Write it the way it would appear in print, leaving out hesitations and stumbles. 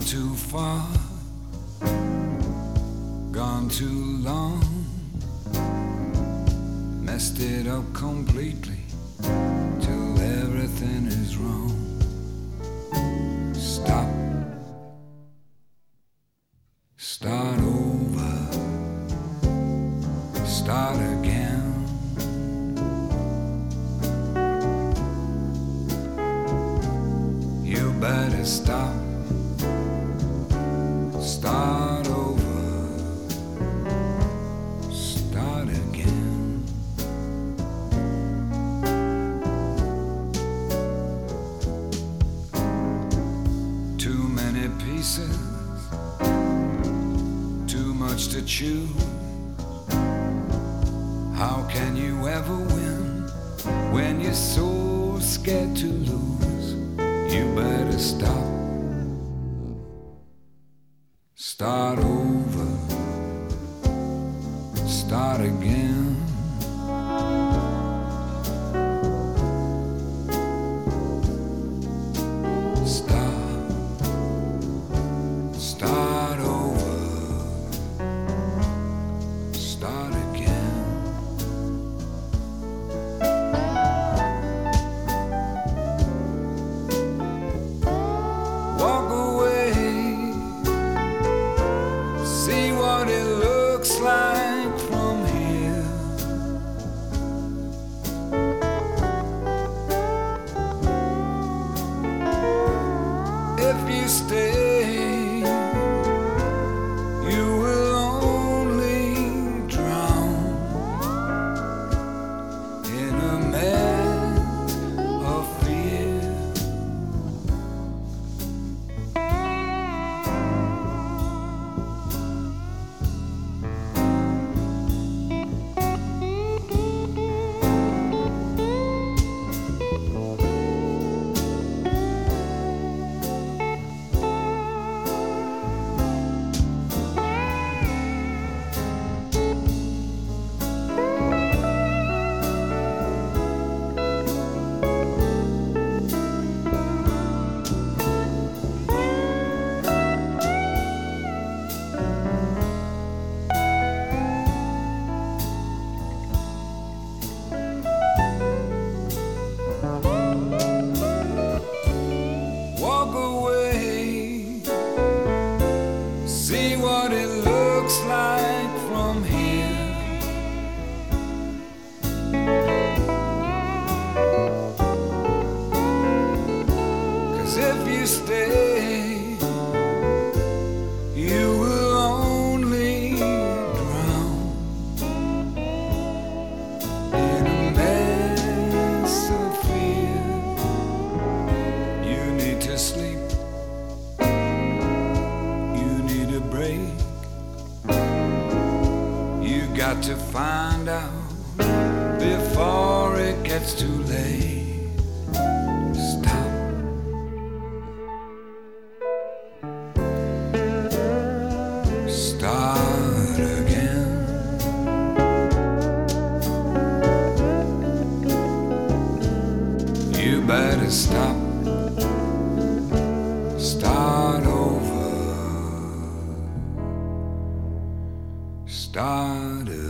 too far, gone too long, messed it up completely till everything is wrong. Stop, start over, start again. You better stop, start over, start again. Too many pieces, too much to choose. How can you ever win when you're so scared to lose? You better stop, start over, start again. Stop, start over, start again. Walk away, see what it looks like from here. If you stay, you will only drown in a mess of fear. Walk away, see what it looks like from here. 'Cause if you stay, you will only drown in a mess of fear. You need to sleep, you need a break. You got to find out before it gets too late. Stop, start again. You better stop, start over, start again.